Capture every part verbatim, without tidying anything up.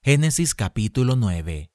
Génesis capítulo nueve.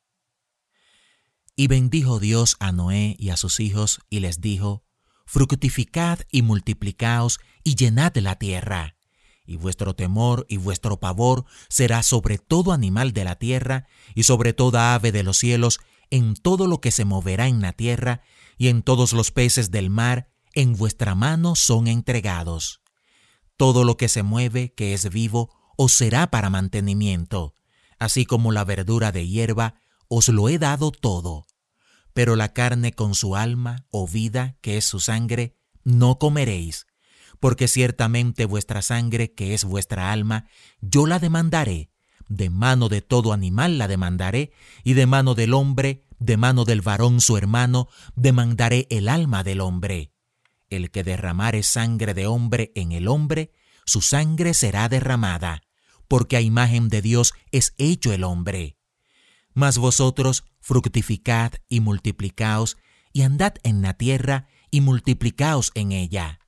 Y bendijo Dios a Noé y a sus hijos, y les dijo: Fructificad y multiplicaos, y llenad la tierra. Y vuestro temor y vuestro pavor será sobre todo animal de la tierra, y sobre toda ave de los cielos, en todo lo que se moverá en la tierra, y en todos los peces del mar, en vuestra mano son entregados. Todo lo que se mueve, que es vivo, os será para mantenimiento, así como la verdura de hierba, os lo he dado todo. Pero la carne con su alma, o vida, que es su sangre, no comeréis, porque ciertamente vuestra sangre, que es vuestra alma, yo la demandaré, de mano de todo animal la demandaré, y de mano del hombre, de mano del varón su hermano, demandaré el alma del hombre. El que derramare sangre de hombre en el hombre, su sangre será derramada, porque a imagen de Dios es hecho el hombre. Mas vosotros fructificad y multiplicaos, y andad en la tierra, y multiplicaos en ella.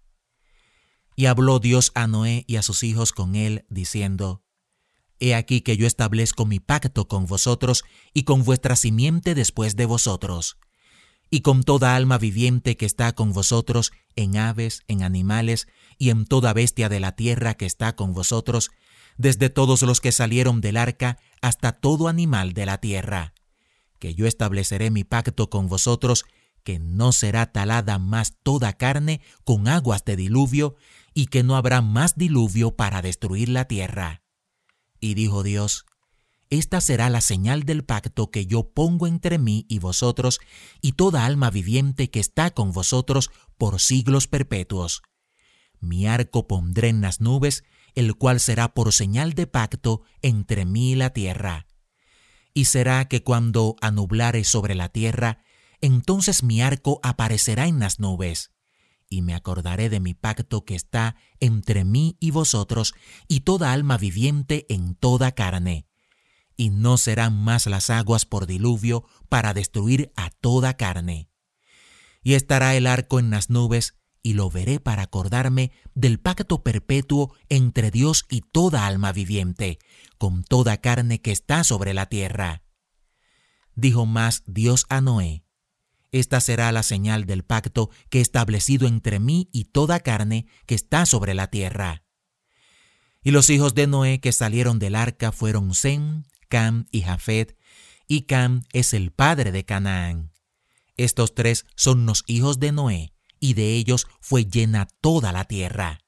Y habló Dios a Noé y a sus hijos con él, diciendo: He aquí que yo establezco mi pacto con vosotros y con vuestra simiente después de vosotros, y con toda alma viviente que está con vosotros, en aves, en animales, y en toda bestia de la tierra que está con vosotros, desde todos los que salieron del arca hasta todo animal de la tierra, que yo estableceré mi pacto con vosotros, que no será talada más toda carne con aguas de diluvio, y que no habrá más diluvio para destruir la tierra. Y dijo Dios: Esta será la señal del pacto que yo pongo entre mí y vosotros, y toda alma viviente que está con vosotros por siglos perpetuos. Mi arco pondré en las nubes, el cual será por señal de pacto entre mí y la tierra. Y será que cuando anublare sobre la tierra, entonces mi arco aparecerá en las nubes, y me acordaré de mi pacto que está entre mí y vosotros, y toda alma viviente en toda carne. Y no serán más las aguas por diluvio para destruir a toda carne. Y estará el arco en las nubes, y lo veré para acordarme del pacto perpetuo entre Dios y toda alma viviente, con toda carne que está sobre la tierra. Dijo más Dios a Noé: Esta será la señal del pacto que he establecido entre mí y toda carne que está sobre la tierra. Y los hijos de Noé que salieron del arca fueron Sem, Cam y Jafet, y Cam es el padre de Canaán. Estos tres son los hijos de Noé, y de ellos fue llena toda la tierra.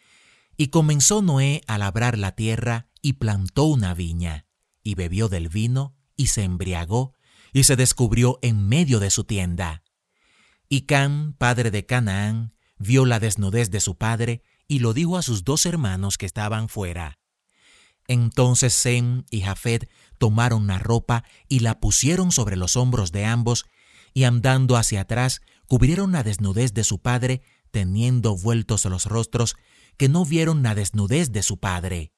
Y comenzó Noé a labrar la tierra, y plantó una viña, y bebió del vino, y se embriagó, y se descubrió en medio de su tienda. Y Cam, padre de Canaán, vio la desnudez de su padre, y lo dijo a sus dos hermanos que estaban fuera. Entonces Sem y Jafet tomaron la ropa y la pusieron sobre los hombros de ambos, y andando hacia atrás, cubrieron la desnudez de su padre, teniendo vueltos los rostros, que no vieron la desnudez de su padre.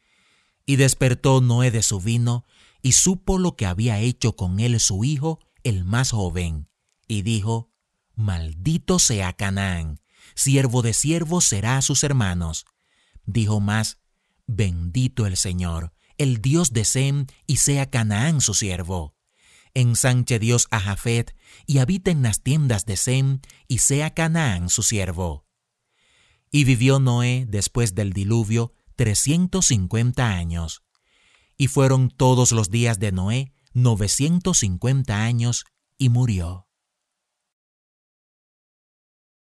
Y despertó Noé de su vino, y supo lo que había hecho con él su hijo, el más joven, y dijo: Maldito sea Canaán, siervo de siervos será a sus hermanos. Dijo más: Bendito el Señor, el Dios de Sem, y sea Canaán su siervo. Ensanche Dios a Jafet, y habita en las tiendas de Sem, y sea Canaán su siervo. Y vivió Noé después del diluvio trescientos cincuenta años. Y fueron todos los días de Noé novecientos cincuenta años, y murió.